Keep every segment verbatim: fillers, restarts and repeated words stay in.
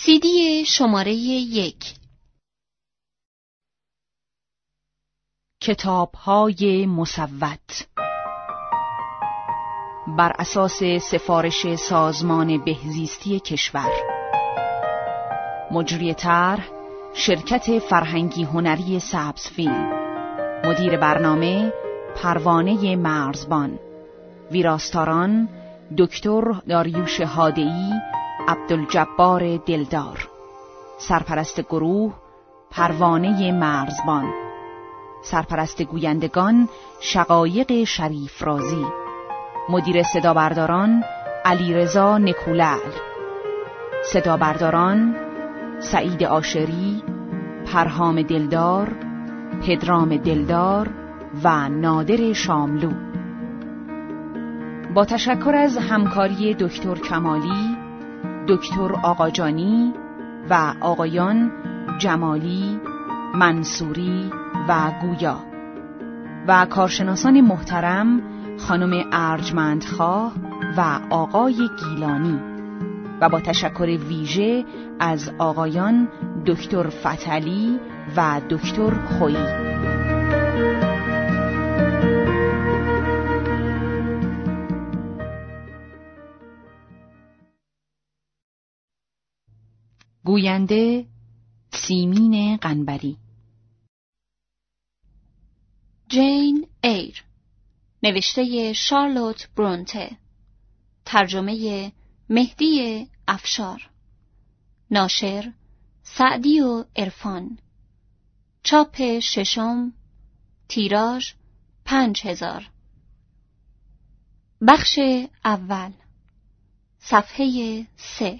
سیدی شماره یک. کتاب‌های مصوت بر اساس سفارش سازمان بهزیستی کشور. مجری طرح شرکت فرهنگی هنری سبزفیلم. مدیر برنامه پروانه مرزبان. ویراستاران دکتر داریوش هادئی، عبدالجبار دلدار. سرپرست گروه پروانه مرزبان. سرپرست گویندگان شقایق شریف رازی. مدیر صدابرداران علیرضا نکولعل. صدابرداران سعید عاشری، پرهام دلدار، پدرام دلدار و نادر شاملو. با تشکر از همکاری دکتر کمالی، دکتر آقاجانی و آقایان جمالی، منصوری و گویا و کارشناسان محترم خانم ارجمندخواه و آقای گیلانی، و با تشکر ویژه از آقایان دکتر فتحعلی و دکتر خویی. گوینده سیمین قنبری. جین ایر، نوشته شارلوت برونته، ترجمه مهدی افشار، ناشر سعدی و عرفان، چاپ ششم، تیراژ پنج هزار. بخش اول، صفحه سه.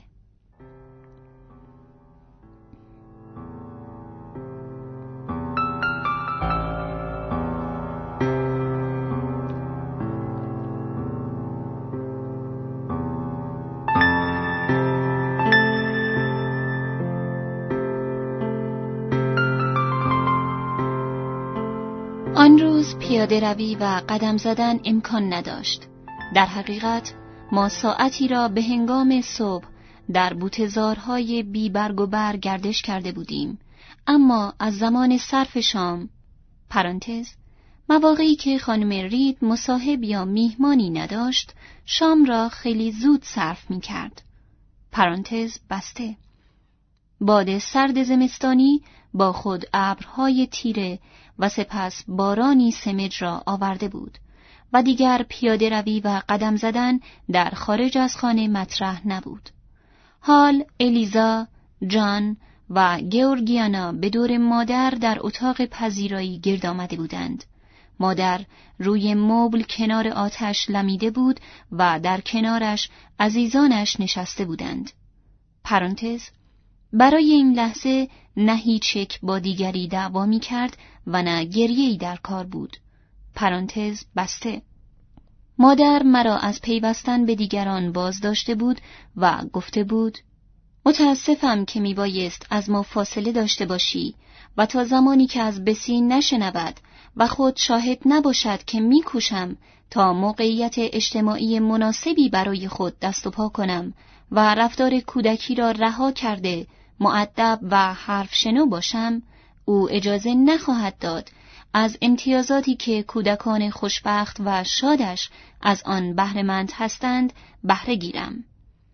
آن روز پیاده روی و قدم زدن امکان نداشت. در حقیقت ما ساعتی را به هنگام صبح در بوته‌زارهای بی برگ و بر گردش کرده بودیم، اما از زمان صرف شام پرانتز مواقعی که خانم رید مصاحب یا میهمانی نداشت، شام را خیلی زود صرف می کرد. پرانتز بسته. باد سرد زمستانی با خود ابرهای تیره و سپس بارانی سمج را آورده بود و دیگر پیاده روی و قدم زدن در خارج از خانه مطرح نبود. حال الیزا، جان و گیورگیانا به دور مادر در اتاق پذیرایی گرد آمده بودند. مادر روی مبل کنار آتش لمیده بود و در کنارش عزیزانش نشسته بودند. پرانتز برای این لحظه نه هیچ یک با دیگری دعوا می کرد و نه گریه‌ای در کار بود. پرانتز بسته. مادر مرا از پیوستن به دیگران باز داشته بود و گفته بود متاسفم که می بایست از ما فاصله داشته باشی و تا زمانی که از بسی نشنود و خود شاهد نباشد که می کوشم تا موقعیت اجتماعی مناسبی برای خود دست و پا کنم و رفتار کودکی را رها کرده مؤدب و حرف شنو باشم، او اجازه نخواهد داد از امتیازاتی که کودکان خوشبخت و شادش از آن بهره‌مند هستند بهره گیرم.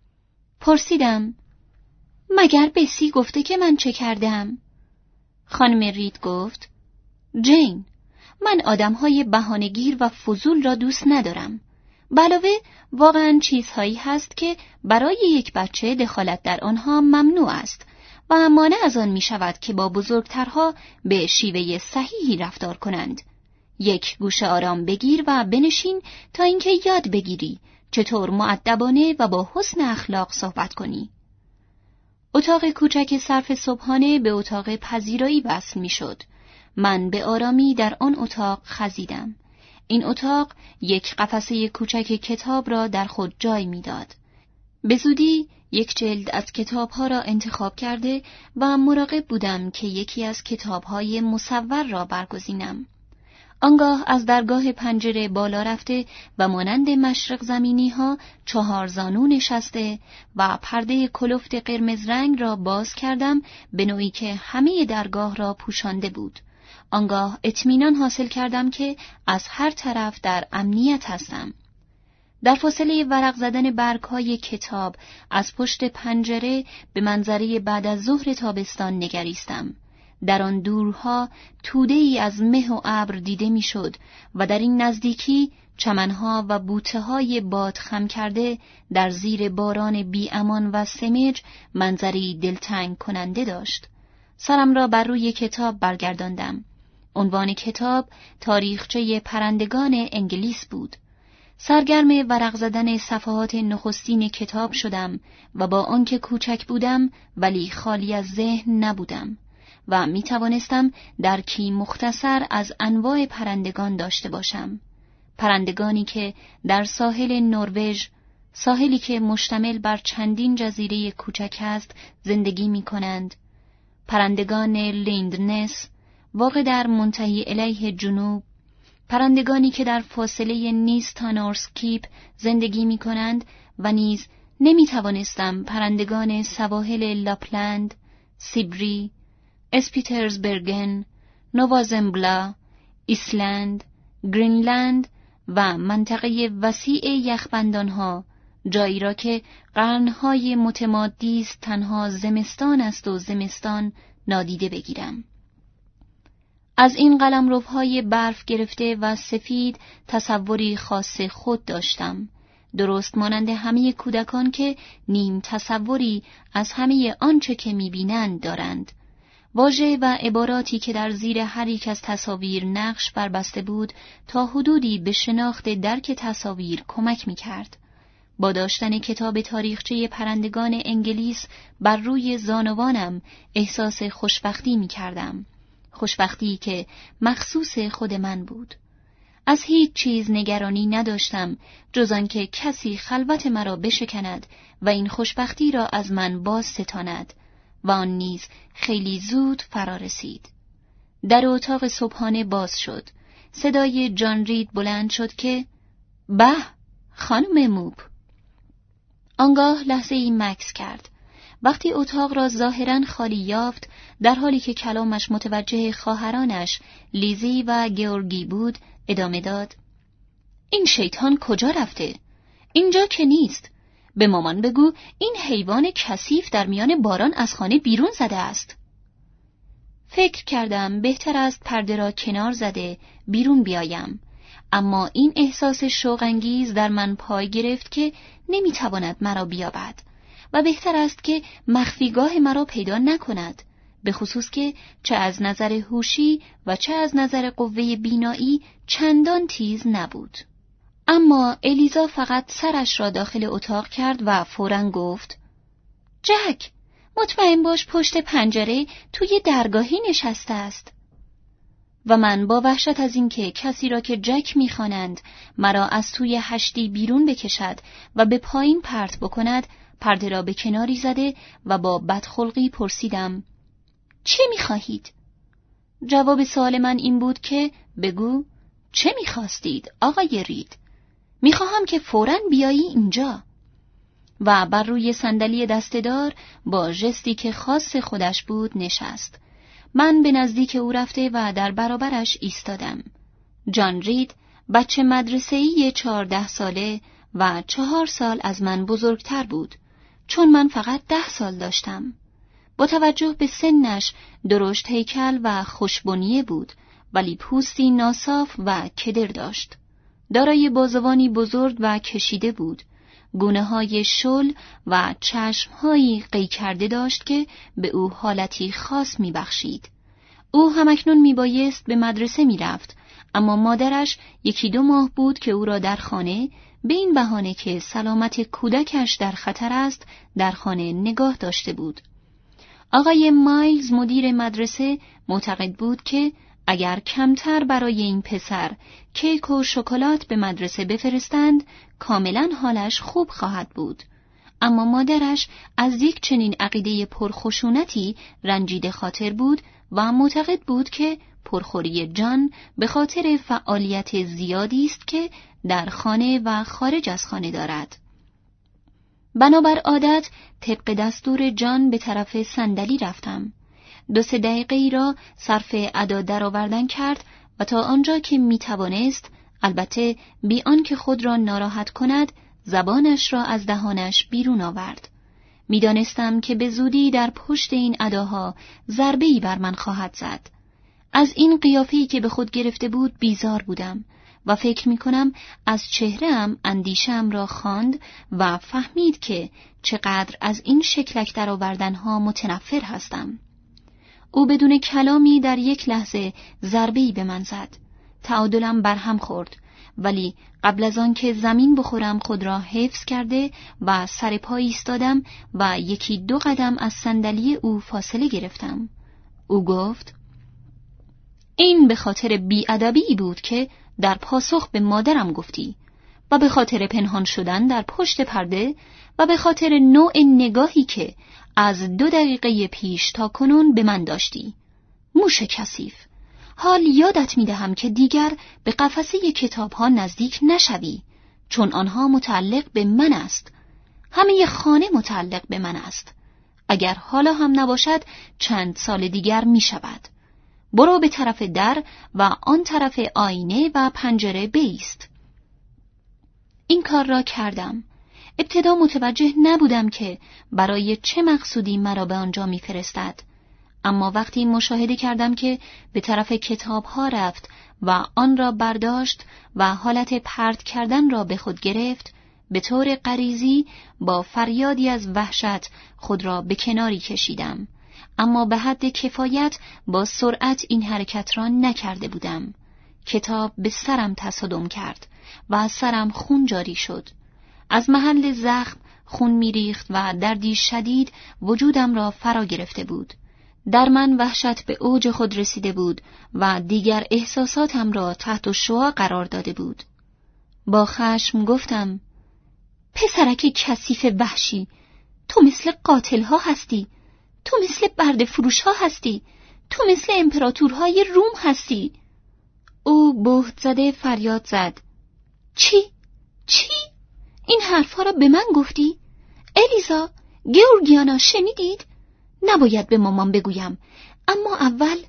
پرسیدم مگر بسی گفته که من چه کردم؟ خانم رید گفت جین، من آدمهای بهانه‌گیر و فضول را دوست ندارم. علاوه واقعاً چیزهایی هست که برای یک بچه دخالت در آنها ممنوع است و مانع از آن می شود که با بزرگترها به شیوه صحیحی رفتار کنند. یک گوشه آرام بگیر و بنشین تا اینکه یاد بگیری چطور مؤدبانه و با حسن اخلاق صحبت کنی. اتاق کوچک صرف صبحانه به اتاق پذیرایی وصل می شد. من به آرامی در آن اتاق خزیدم. این اتاق یک قفسه کوچک کتاب را در خود جای می داد. به زودی یک جلد از کتابها را انتخاب کرده و مراقب بودم که یکی از کتابهای مصور را برگزینم. آنگاه از درگاه پنجره بالا رفته و مانند مشرق زمینی ها چهار زانو نشسته و پرده کلفت قرمز رنگ را باز کردم به نوعی که همه درگاه را پوشانده بود. آنگاه اطمینان حاصل کردم که از هر طرف در امنیت هستم. در فاصله ورق زدن برگ‌های کتاب از پشت پنجره به منظره بعد از ظهر تابستان نگریستم. در آن دورها توده‌ای از مه و ابر دیده میشد و در این نزدیکی چمنها و بوته‌های باد خم کرده در زیر باران بی امان و سمج منظری دلتنگ کننده داشت. سرم را بر روی کتاب برگرداندم. عنوان کتاب تاریخچه پرندگان انگلیس بود. سرگرم ورق زدن صفحات نخستین کتاب شدم و با آنکه کوچک بودم ولی خالی از ذهن نبودم و می توانستم درکی مختصر از انواع پرندگان داشته باشم. پرندگانی که در ساحل نروژ، ساحلی که مشتمل بر چندین جزیره کوچک است، زندگی می کنند. پرندگان لیندنس، واقع در منتهی الیه جنوب، پرندگانی که در فاصله نیز تا نورسکیپ زندگی می کنند و نیز نمی توانستم پرندگان سواحل لاپلند، سیبری، اسپیترزبرگن، نوازمبلا، ایسلند، گرینلند و منطقه وسیع یخبندانها، جایی را که قرنهای متمادی است تنها زمستان است و زمستان نادیده بگیرم. از این قلمروهای برف گرفته و سفید تصوری خاص خود داشتم، درست مانند همه کودکان که نیم تصوری از همه آنچه که می‌بینند دارند. واژه و عباراتی که در زیر هر یک از تصاویر نقش بربسته بود تا حدودی به شناخت درک تصاویر کمک می‌کرد. با داشتن کتاب تاریخچه پرندگان انگلیس بر روی زانوانم احساس خوشبختی می‌کردم. خوشبختی که مخصوص خود من بود. از هیچ چیز نگرانی نداشتم جز آنکه کسی خلوت مرا بشکند و این خوشبختی را از من باز ستاند و آن نیز خیلی زود فرا رسید. در اتاق صبحانه باز شد. صدای جان رید بلند شد که به خانم موب. آنگاه لحظه ای مکث کرد. وقتی اتاق را ظاهراً خالی یافت، در حالی که کلامش متوجه خواهرانش لیزی و گیورگی بود، ادامه داد: این شیطان کجا رفته؟ اینجا که نیست. به مامان بگو این حیوان کثیف در میان باران از خانه بیرون زده است. فکر کردم بهتر است پرده را کنار زده بیرون بیایم، اما این احساس شوق‌انگیز در من پای گرفت که نمیتواند مرا بیابد و بهتر است که مخفیگاه مرا پیدا نکند، به خصوص که چه از نظر هوشی و چه از نظر قوه بینایی چندان تیز نبود. اما الیزا فقط سرش را داخل اتاق کرد و فوراً گفت: جک، مطمئن باش پشت پنجره توی درگاهی نشسته است. و من با وحشت از اینکه کسی را که جک می‌خوانند مرا از توی هشتی بیرون بکشد و به پایین پرت بکند، پرده را به کناری زده و با بدخلقی پرسیدم: چه می‌خواهید؟ جواب سوال من این بود که بگو چه می‌خواستید آقای رید؟ می‌خواهم که فوراً بیایی اینجا. و بر روی صندلی دسته‌دار با ژستی که خاص خودش بود نشست. من به نزدیک او رفته و در برابرش ایستادم. جان رید بچه مدرسه‌ای چهارده ساله و چهار سال از من بزرگتر بود، چون من فقط ده سال داشتم. با توجه به سنش درشت هیکل و خوشبنیه بود، ولی پوستی ناصاف و کدر داشت. دارای بازوانی بزرگ و کشیده بود. گونه‌های شل و چشم‌هایی قی کرده داشت که به او حالتی خاص می‌بخشید. او همکنون میبایست به مدرسه میرفت، اما مادرش یکی دو ماه بود که او را در خانه به این بهانه که سلامت کودکش در خطر است در خانه نگاه داشته بود. آقای مایلز مدیر مدرسه معتقد بود که اگر کمتر برای این پسر کیک و شکلات به مدرسه بفرستند کاملا حالش خوب خواهد بود، اما مادرش از یک چنین عقیده پرخشونتی رنجیده خاطر بود و معتقد بود که پرخوری جان به خاطر فعالیت زیادی است که در خانه و خارج از خانه دارد. بنابر عادت طبق دستور جان به طرف صندلی رفتم. دو سه دقیقه ای را صرف ادا درآوردن کرد و تا آنجا که می توانست، البته بی آنکه خود را ناراحت کند، زبانش را از دهانش بیرون آورد. می دانستم که به زودی در پشت این اداها ضربه‌ای بر من خواهد زد. از این قیافه‌ای که به خود گرفته بود بیزار بودم و فکر می کنم از چهره‌ام اندیشه‌ام را خواند و فهمید که چقدر از این شکلک درآوردن‌ها متنفر هستم. او بدون کلامی در یک لحظه ضربه‌ای به من زد. تعادلم برهم خورد، ولی قبل از آن که زمین بخورم خود را حفظ کرده و سر پا ایستادم و یکی دو قدم از صندلی او فاصله گرفتم. او گفت: این به خاطر بی‌ادبی بود که در پاسخ به مادرم گفتی و به خاطر پنهان شدن در پشت پرده و به خاطر نوع نگاهی که از دو دقیقه پیش تا کنون به من داشتی. موش کثیف، حال یادت می دهم که دیگر به قفسه کتاب ها نزدیک نشوی، چون آنها متعلق به من است. همه خانه متعلق به من است. اگر حالا هم نباشد چند سال دیگر می شود. برو به طرف در و آن طرف آینه و پنجره بایست. این کار را کردم. ابتدا متوجه نبودم که برای چه مقصودی مرا به آنجا می فرستد. اما وقتی مشاهده کردم که به طرف کتاب ها رفت و آن را برداشت و حالت پرت کردن را به خود گرفت، به طور غریزی با فریادی از وحشت خود را به کناری کشیدم. اما به حد کفایت با سرعت این حرکت را نکرده بودم. کتاب به سرم تصادم کرد و از سرم خون جاری شد. از محل زخم خون میریخت و دردی شدید وجودم را فرا گرفته بود. در من وحشت به اوج خود رسیده بود و دیگر احساساتم را تحت الشعاع قرار داده بود. با خشم گفتم: پسرک کثیف وحشی، تو مثل قاتل ها هستی، تو مثل برده فروش ها هستی، تو مثل امپراتورهای روم هستی. او بهت زده فریاد زد: چی؟ چی؟ این حرفا را به من گفتی؟ الیزا، گیورگیانا، شنیدید؟ نباید به مامان بگویم، اما اول...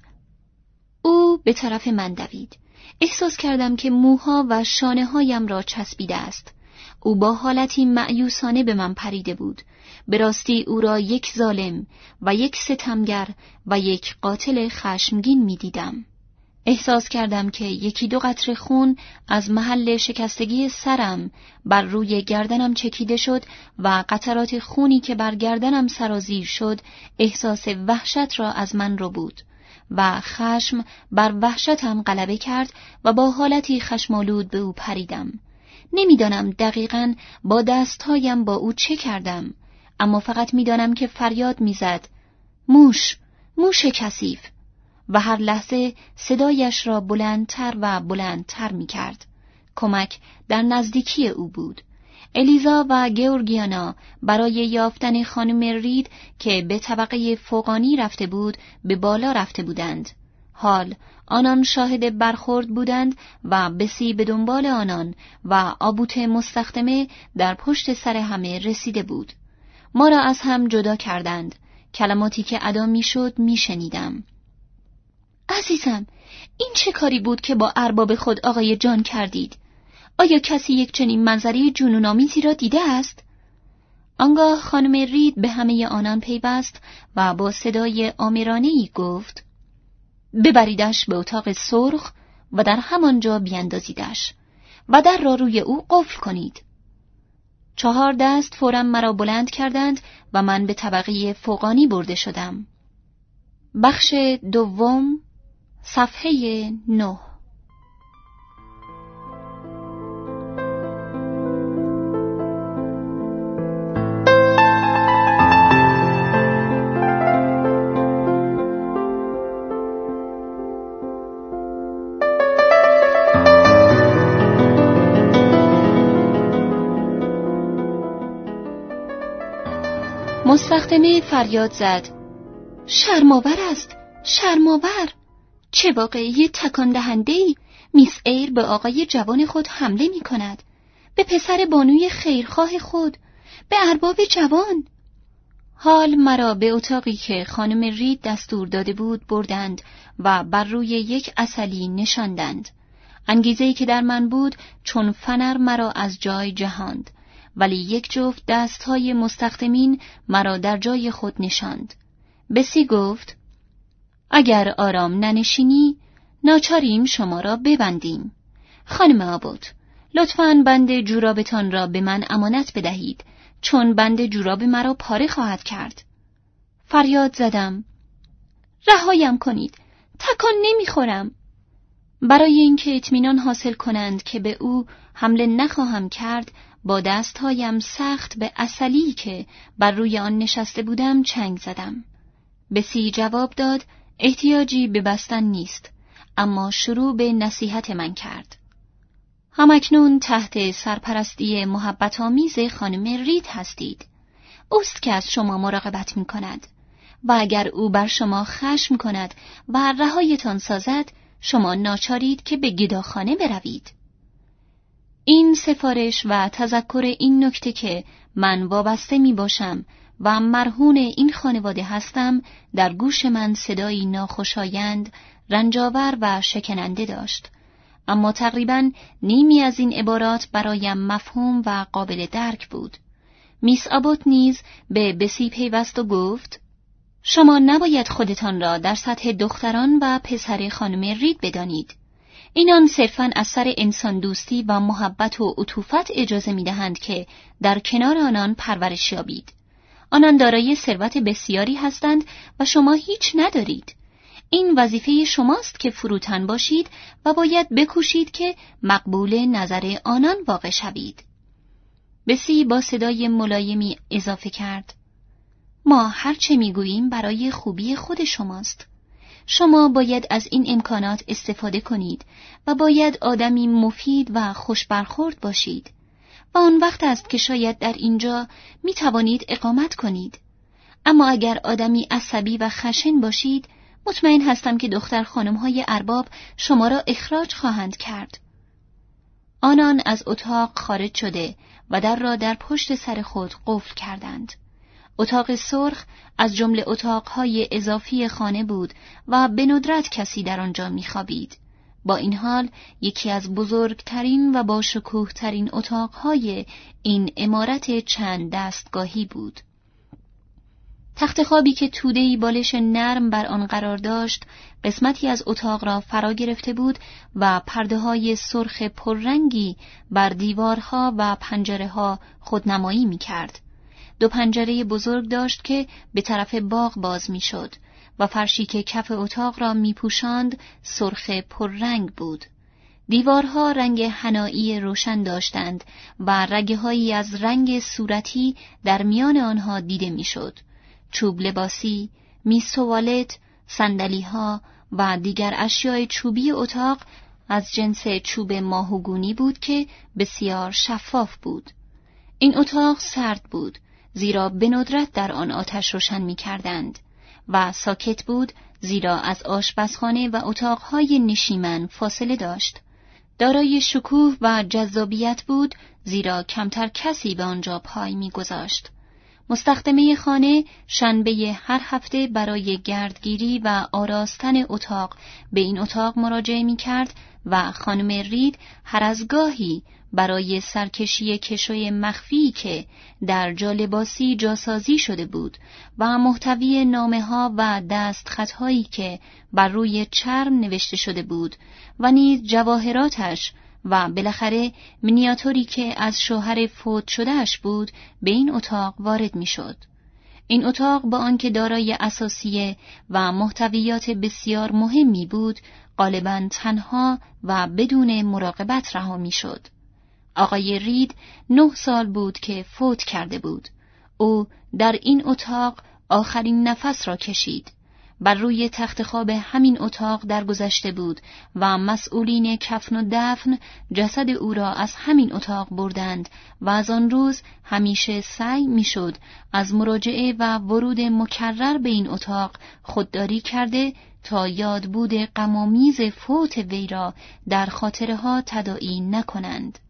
او به طرف من دوید. احساس کردم که موها و شانه هایم را چسبیده است. او با حالتی مأیوسانه به من پریده بود. به راستی او را یک ظالم و یک ستمگر و یک قاتل خشمگین می دیدم. احساس کردم که یکی دو قطره خون از محل شکستگی سرم بر روی گردنم چکیده شد و قطرات خونی که بر گردنم سرازیر شد احساس وحشت را از من رو بود و خشم بر وحشتم غلبه کرد و با حالتی خشمالود به او پریدم. نمیدانم دقیقاً با دستهایم با او چه کردم، اما فقط میدانم که فریاد میزد: موش، موش کثیف، و هر لحظه صدایش را بلندتر و بلندتر می کرد. کمک در نزدیکی او بود. الیزا و گیورگیانا برای یافتن خانم رید که به طبقه فوقانی رفته بود به بالا رفته بودند. حال آنان شاهد برخورد بودند و بسی به دنبال آنان و آبوت مستخدمه در پشت سر همه رسیده بود. ما را از هم جدا کردند. کلماتی که ادا می شد می شنیدم. عزیزم، این چه کاری بود که با ارباب خود آقای جان کردید؟ آیا کسی یک چنین منظری جنون‌آمیزی را دیده است؟ آنگاه خانم رید به همه آنان پیوست و با صدای آمرانه‌ای گفت: ببریدش به اتاق سرخ و در همانجا بیندازیدش و در را روی او قفل کنید. چهار دست فوراً مرا بلند کردند و من به طبقه فوقانی برده شدم. بخش دوم، صفحه نه. مستخدمه فریاد زد: شرم‌آور است، شرم‌آور! چه واقعی تکان دهنده‌ای! میس ایر به آقای جوان خود حمله می کند، به پسر بانوی خیرخواه خود، به ارباب جوان. حال مرا به اتاقی که خانم رید دستور داده بود بردند و بر روی یک عسلی نشاندند. انگیزه‌ای که در من بود چون فنر مرا از جای جهاند، ولی یک جفت دستهای مستخدمین مرا در جای خود نشاند. بسی گفت: اگر آرام ننشینی ناچاریم شما را ببندیم. خانم آبوت، لطفاً بند جورابتان را به من امانت بدهید، چون بند جوراب مرا پاره خواهد کرد. فریاد زدم: رهایم کنید، تکان نمیخورم. برای اینکه اطمینان حاصل کنند که به او حمله نخواهم کرد، با دستهایم سخت به عسلی که بر روی آن نشسته بودم چنگ زدم. بسی جواب داد: احتیاجی به بستن نیست، اما شروع به نصیحت من کرد. همکنون تحت سرپرستی محبت آمیز خانم رید هستید. اوست که از شما مراقبت می کند و اگر او بر شما خشم کند و رهایتان سازد، شما ناچارید که به گداخانه بروید. این سفارش و تذکر این نکته که من وابسته می باشم و مرهون این خانواده هستم در گوش من صدایی ناخوشایند، رنجاور و شکننده داشت، اما تقریباً نیمی از این عبارات برایم مفهوم و قابل درک بود. میس آبوت نیز به بسی پیوست و گفت: شما نباید خودتان را در سطح دختران و پسر خانم رید بدانید. اینان صرفاً از سر انسان دوستی و محبت و عطوفت اجازه می‌دهند که در کنار آنان پرورش یابید. آنان دارای ثروت بسیاری هستند و شما هیچ ندارید. این وظیفه شماست که فروتن باشید و باید بکوشید که مقبول نظر آنان واقع شوید. بسی با صدای ملایمی اضافه کرد: ما هر چه میگوییم برای خوبی خود شماست. شما باید از این امکانات استفاده کنید و باید آدمی مفید و خوش برخورد باشید و آن وقت است که شاید در اینجا می توانید اقامت کنید. اما اگر آدمی عصبی و خشن باشید، مطمئن هستم که دختر خانم‌های ارباب شما را اخراج خواهند کرد. آنان از اتاق خارج شده و در را در پشت سر خود قفل کردند. اتاق سرخ از جمله اتاقهای اضافی خانه بود و به ندرت کسی در آنجا می‌خوابید. با این حال یکی از بزرگترین و با شکوه‌ترین اتاقهای این عمارت چند دستگاهی بود. تخت خوابی که توده‌ای بالش نرم بر آن قرار داشت، قسمتی از اتاق را فرا گرفته بود و پرده‌های سرخ پررنگی بر دیوارها و پنجره‌ها خودنمایی می‌کرد. دو پنجره بزرگ داشت که به طرف باغ باز می‌شد و فرشی که کف اتاق را می‌پوشاند سرخ پررنگ بود. دیوارها رنگ حنایی روشن داشتند و رگه‌هایی از رنگ صورتی در میان آنها دیده می‌شد. چوب لباسی، میز توالت، صندلی‌ها و دیگر اشیاء چوبی اتاق از جنس چوب ماهوگونی بود که بسیار شفاف بود. این اتاق سرد بود، زیرا به ندرت در آن آتش روشن می‌کردند و ساکت بود، زیرا از آشپزخانه و اتاقهای نشیمن فاصله داشت. دارای شکوه و جذابیت بود، زیرا کمتر کسی به آنجا پای می‌گذاشت. مستخدمه خانه شنبه هر هفته برای گردگیری و آراستن اتاق به این اتاق مراجعه می‌کرد و خانم رید هر از گاهی برای سرکشی کشوی مخفی که در جالباسی جاسازی شده بود و محتوی نامه‌ها و دستخطهایی که بر روی چرم نوشته شده بود و نیز جواهراتش و بالاخره مینیاتوری که از شوهر فوت شدهش بود به این اتاق وارد می‌شد. این اتاق با آنکه دارای اساسیه و محتویات بسیار مهمی بود، غالباً تنها و بدون مراقبت رها می‌شد. آقای رید نه سال بود که فوت کرده بود. او در این اتاق آخرین نفس را کشید. بر روی تخت خواب همین اتاق درگذشته بود و مسئولین کفن و دفن جسد او را از همین اتاق بردند و از آن روز همیشه سعی میشد از مراجعه و ورود مکرر به این اتاق خودداری کرده تا یادبود غم‌آمیز فوت وی را در خاطرها تداعی نکنند.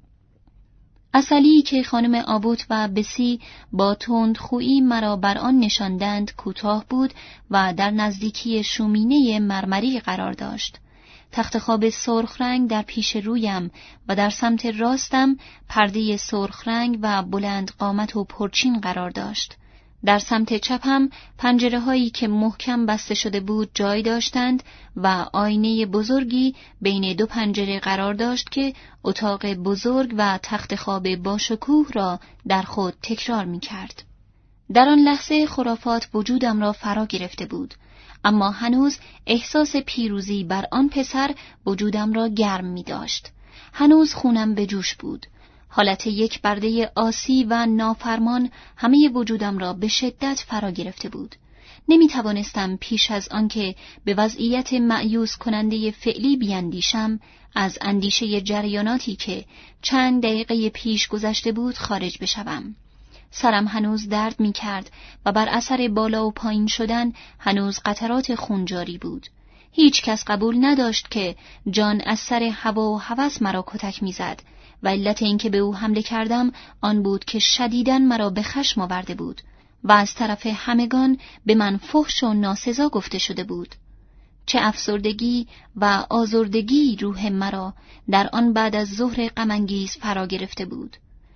اصلی که خانم آبوت و بسی با تندخویی مرا بر آن نشاندند کوتاه بود و در نزدیکی شومینه مرمری قرار داشت. تخت خواب سرخ رنگ در پیش رویم و در سمت راستم پرده سرخ رنگ و بلند قامت و پرچین قرار داشت. در سمت چپم پنجره هایی که محکم بسته شده بود جای داشتند و آینه بزرگی بین دو پنجره قرار داشت که اتاق بزرگ و تخت خواب با شکوه را در خود تکرار می کرد. در آن لحظه خرافات وجودم را فرا گرفته بود، اما هنوز احساس پیروزی بر آن پسر وجودم را گرم می داشت. هنوز خونم به جوش بود. حالت یک برده آسی و نافرمان همه وجودم را به شدت فرا گرفته بود. نمی توانستم پیش از آنکه به وضعیت مأیوس کننده فعلی بیاندیشم، از اندیشه جریاناتی که چند دقیقه پیش گذشته بود خارج بشوم. سرم هنوز درد می کرد و بر اثر بالا و پایین شدن هنوز قطرات خون جاری بود. هیچ کس قبول نداشت که جان از سر هوا و هوس مرا کتک می زد و علت این که به او حمله کردم آن بود که شدیداً مرا به خشم آورده بود و از طرف همگان به من فحش و ناسزا گفته شده بود. چه افسردگی و آزردگی روح مرا در آن بعد از ظهر غم‌انگیز فرا گرفته بود.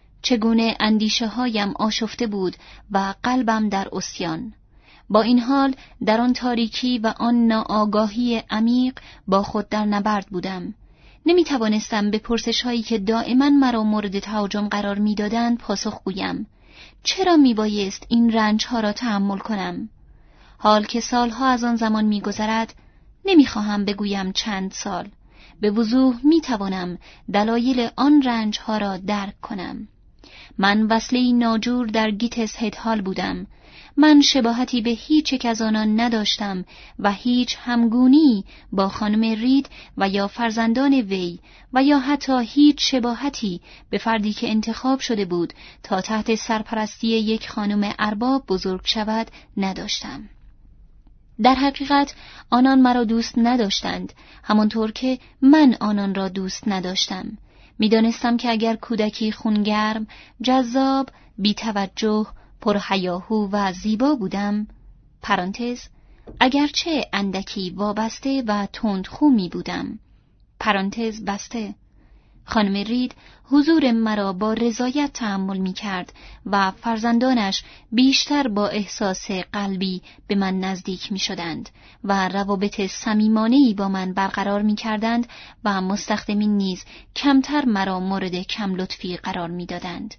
چگونه اندیشه هایم آشفته بود و قلبم در عصیان. با این حال در آن تاریکی و آن ناآگاهی عمیق با خود در نبرد بودم. نمی توانستم به پرسش هایی که دائما مرا مورد تهاجم قرار می دادند پاسخ گویم. چرا می بایست این رنج ها را تحمل کنم؟ حال که سالها از آن زمان می گذرد، نمی خواهم بگویم چند سال. به وضوح می توانم دلایل آن رنج ها را درک کنم. من وصله‌ای ناجور در گیتس هدهال بودم. من شباهتی به هیچ یک از آنان نداشتم و هیچ همگونی با خانم رید و یا فرزندان وی و یا حتی هیچ شباهتی به فردی که انتخاب شده بود تا تحت سرپرستی یک خانم ارباب بزرگ شود نداشتم. در حقیقت آنان مرا دوست نداشتند، همانطور که من آنان را دوست نداشتم. می‌دانستم که اگر کودکی خونگرم، جذاب، بی‌توجه، پرهیاهو و زیبا بودم، پرانتز اگرچه اندکی وابسته و تندخو می بودم، پرانتز بسته، خانم رید حضور مرا با رضایت تحمل می کرد و فرزندانش بیشتر با احساس قلبی به من نزدیک می شدند و روابط صمیمانه‌ای با من برقرار می کردند و مستخدمین نیز کمتر مرا مورد کم لطفی قرار می دادند.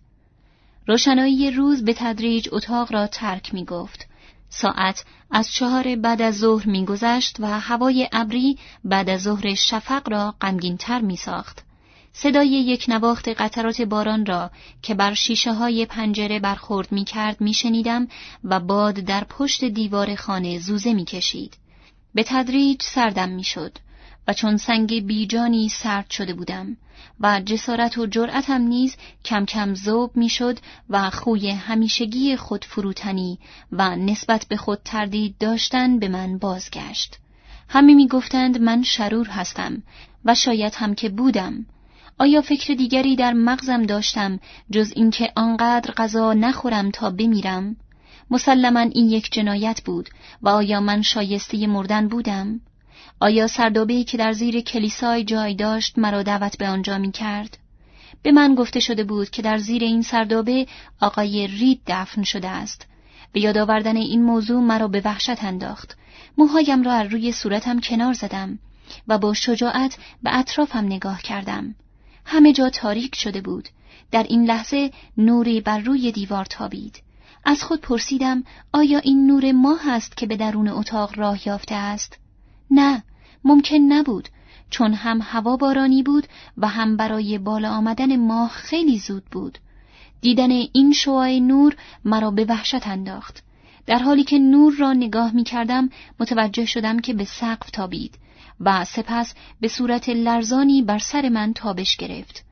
روشنایی روز به تدریج اتاق را ترک می گفت. ساعت از چهار بعد از ظهر می گذشت و هوای ابری بعد از ظهر شفق را غمگین تر می ساخت. صدای یک نواخت قطرات باران را که بر شیشه های پنجره برخورد می کرد می شنیدم و باد در پشت دیوار خانه زوزه می کشید. به تدریج سردم می شد و چون سنگ بیجانی سرد شده بودم و جسارت و جرأتم نیز کم کم ذوب می شد و خوی همیشگی خود فروتنی و نسبت به خود تردید داشتن به من بازگشت. همه می گفتند من شرور هستم و شاید هم که بودم. آیا فکر دیگری در مغزم داشتم جز اینکه آنقدر غذا نخورم تا بمیرم؟ مسلماً این یک جنایت بود و آیا من شایسته مردن بودم؟ آیا سردابه‌ای که در زیر کلیسای جای داشت مرا دعوت به آنجا می کرد؟ به من گفته شده بود که در زیر این سردابه آقای رید دفن شده است. به یاد آوردن این موضوع مرا به وحشت انداخت. موهایم را از روی صورتم کنار زدم و با شجاعت به اطرافم نگاه کردم. همه جا تاریک شده بود. در این لحظه نوری بر روی دیوار تابید. از خود پرسیدم آیا این نور ماه است که به درون اتاق راه یافته است؟ نه، ممکن نبود، چون هم هوا بارانی بود و هم برای بالا آمدن ماه خیلی زود بود. دیدن این شعاع نور مرا به وحشت انداخت. در حالی که نور را نگاه می کردم متوجه شدم که به سقف تابید و سپس به صورت لرزانی بر سر من تابش گرفت.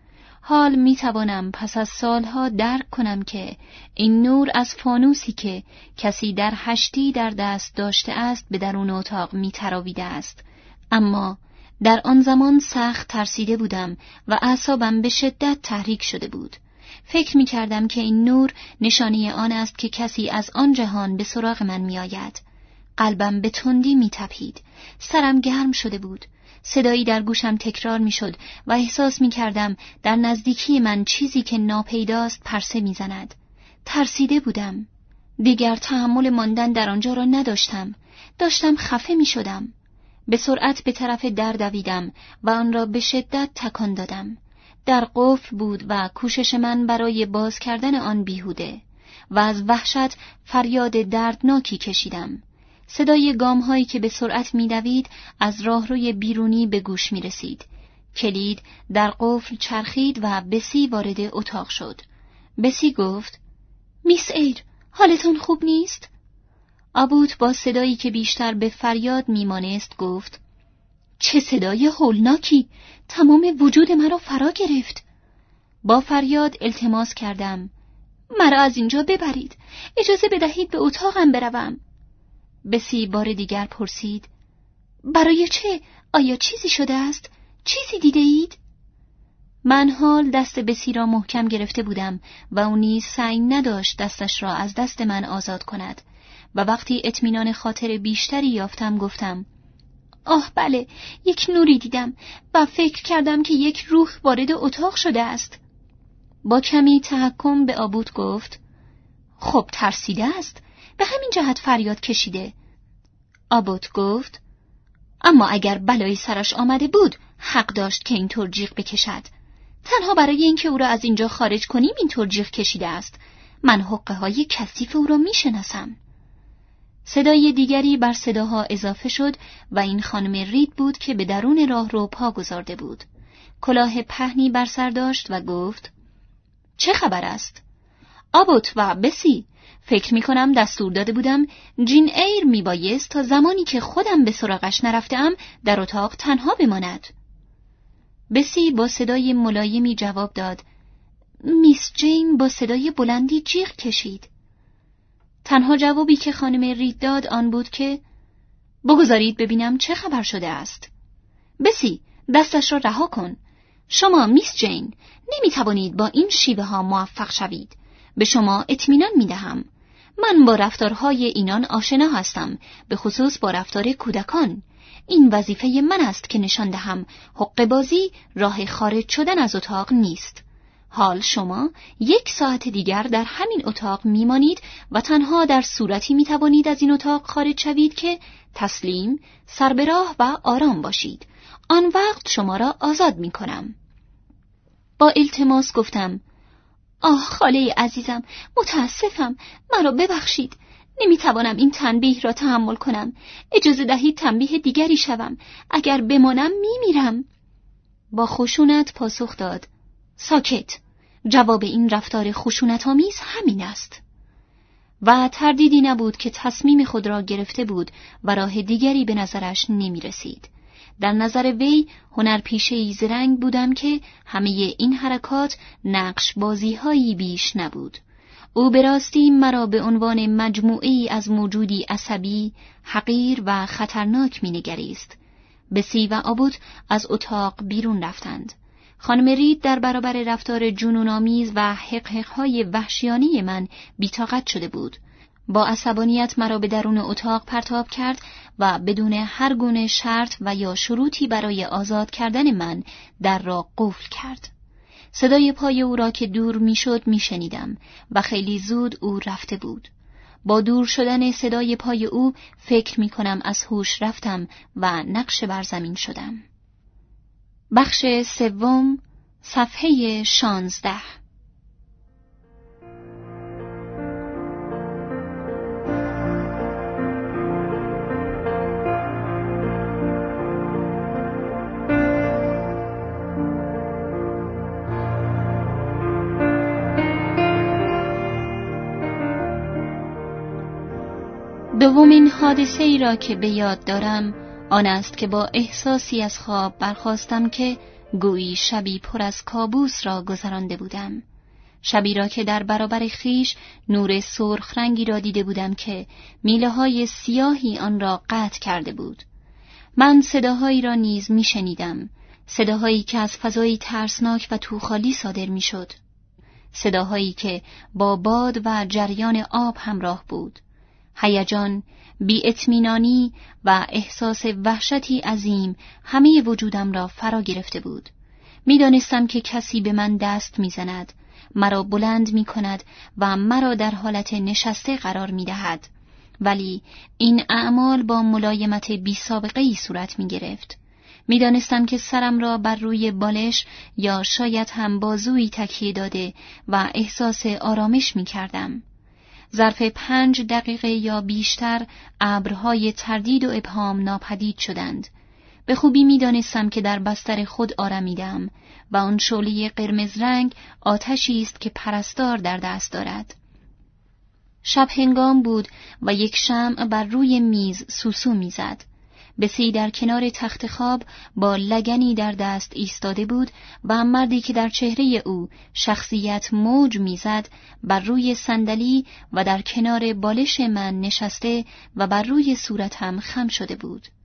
حال می توانم پس از سالها درک کنم که این نور از فانوسی که کسی در هشتی در دست داشته است به درون اتاق می تراویده است. اما در آن زمان سخت ترسیده بودم و اعصابم به شدت تحریک شده بود. فکر می کردم که این نور نشانه آن است که کسی از آن جهان به سراغ من می آید. قلبم به تندی می تپید. سرم گرم شده بود. صدایی در گوشم تکرار می شد و احساس می کردم در نزدیکی من چیزی که ناپیداست پرسه می زند. ترسیده بودم. دیگر تحمل ماندن در آنجا را نداشتم. داشتم خفه می شدم. به سرعت به طرف در دویدم و آن را به شدت تکان دادم. در قفل بود و کوشش من برای باز کردن آن بیهوده و از وحشت فریاد دردناکی کشیدم. صدای گام‌هایی که به سرعت می‌دوید از راهروی بیرونی به گوش می‌رسید. کلید در قفل چرخید و بسی وارد اتاق شد. بسی گفت: میس ایر، حالتون خوب نیست؟ آبوت با صدایی که بیشتر به فریاد میمانست گفت: چه صدای هولناکی! تمام وجود مرا فرا گرفت. با فریاد التماس کردم: مرا از اینجا ببرید، اجازه بدهید به اتاقم بروم. بسی بار دیگر پرسید: برای چه؟ آیا چیزی شده است؟ چیزی دیده اید؟ من حال دست بسی را محکم گرفته بودم و او نیز سعی نداشت دستش را از دست من آزاد کند و وقتی اطمینان خاطر بیشتری یافتم گفتم: آه بله، یک نوری دیدم و فکر کردم که یک روح وارد اتاق شده است. با کمی تحکم به آبوت گفت: خب ترسیده است، به همین جهت فریاد کشیده. آبوت گفت: اما اگر بلایی سرش آمده بود حق داشت که اینطور جیغ بکشد. تنها برای اینکه او را از اینجا خارج کنیم اینطور جیغ کشیده است. من حقه های کثیف او را میشناسم. صدای دیگری بر صداها اضافه شد و این خانم رید بود که به درون راه رو پا گذارده بود. کلاه پهنی بر سر داشت و گفت: چه خبر است؟ آبوت و بسی، فکر می کنم دستور داده بودم جین ایر می بایست تا زمانی که خودم به سراغش نرفتم در اتاق تنها بماند. بسی با صدای ملایمی جواب داد: میس جین با صدای بلندی جیغ کشید. تنها جوابی که خانم رید داد آن بود که بگذارید ببینم چه خبر شده است. بسی، دستش را رها کن. شما میس جین نمی توانید با این شیوه ها موفق شوید. به شما اطمینان می دهم. من با رفتارهای اینان آشنا هستم، به خصوص با رفتار کودکان. این وظیفه من است که نشان دهم حق بازی راه خارج شدن از اتاق نیست. حال شما یک ساعت دیگر در همین اتاق میمانید و تنها در صورتی میتوانید از این اتاق خارج شوید که تسلیم، سر به راه و آرام باشید. آن وقت شما را آزاد میکنم. با التماس گفتم: آه خاله عزیزم، متاسفم، مرا ببخشید. نمیتوانم این تنبیه را تحمل کنم. اجازه دهید تنبیه دیگری شوم. اگر بمانم میمیرم. با خشونت پاسخ داد: ساکت. جواب این رفتار خشونت‌آمیز همین است. و تردیدی نبود که تصمیم خود را گرفته بود و راه دیگری به نظرش نمی رسید. در نظر وی هنرپیشه‌ای زرنگ بودم که همه این حرکات نقش بازی‌هایی بیش نبود. او به راستی مرا به عنوان مجموعه‌ای از موجودی عصبی، حقیر و خطرناک می‌نگریست. بسی و آبوت از اتاق بیرون رفتند. خانم رید در برابر رفتار جنون‌آمیز و حقحق‌های وحشیانه من بی‌طاقت شده بود. با عصبانیت مرا به درون اتاق پرتاب کرد و بدون هر گونه شرط و یا شروطی برای آزاد کردن من در را قفل کرد. صدای پای او را که دور میشد میشنیدم و خیلی زود او رفته بود. با دور شدن صدای پای او فکر می کنم از هوش رفتم و نقش بر زمین شدم. بخش سوم، صفحه شانزده. دومین حادثه ای را که به یاد دارم آن است که با احساسی از خواب برخاستم که گویی شبی پر از کابوس را گذرانده بودم. شبی را که در برابر خیش نور سرخ رنگی را دیده بودم که میله های سیاهی آن را قطع کرده بود. من صداهایی را نیز می شنیدم، صداهایی که از فضایی ترسناک و توخالی صادر می شد. صداهایی که با باد و جریان آب همراه بود. هیجان، بی‌اطمینانی و احساس وحشتی عظیم همه وجودم را فرا گرفته بود. می دانستم که کسی به من دست می زند، مرا بلند می کند و مرا در حالت نشسته قرار می دهد. ولی این اعمال با ملایمت بی سابقه‌ای صورت می گرفت. می دانستم که سرم را بر روی بالش یا شاید هم بازویی تکیه داده و احساس آرامش می کردم. ظرف پنج دقیقه یا بیشتر ابرهای تردید و ابهام ناپدید شدند. به خوبی می دانستم که در بستر خود آرمیدم و آن شعله قرمز رنگ آتشی است که پرستار در دست دارد. شب هنگام بود و یک شمع بر روی میز سوسو میزد. بسی در کنار تخت خواب با لگنی در دست ایستاده بود و مردی که در چهره او شخصیت موج میزد بر روی صندلی و در کنار بالش من نشسته و بر روی صورتم خم شده بود.